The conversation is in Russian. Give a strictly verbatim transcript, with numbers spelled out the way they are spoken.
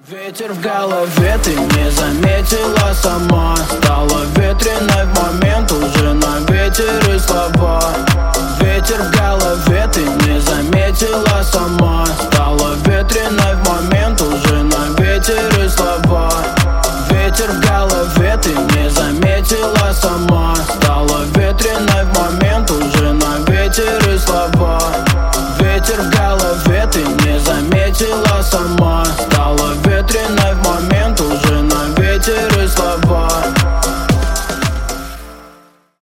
Ветер в голове, ты не заметила сама. Стала ветреной в момент, уже на ветер и слова. Ветер в голове, ты не заметила сама. Стала ветреной в момент, уже на ветер и слова. Ветер в голове, ты не заметила сама. Стала ветреной в момент, уже на ветер и слова. Ветер в голове, ты не заметила сама.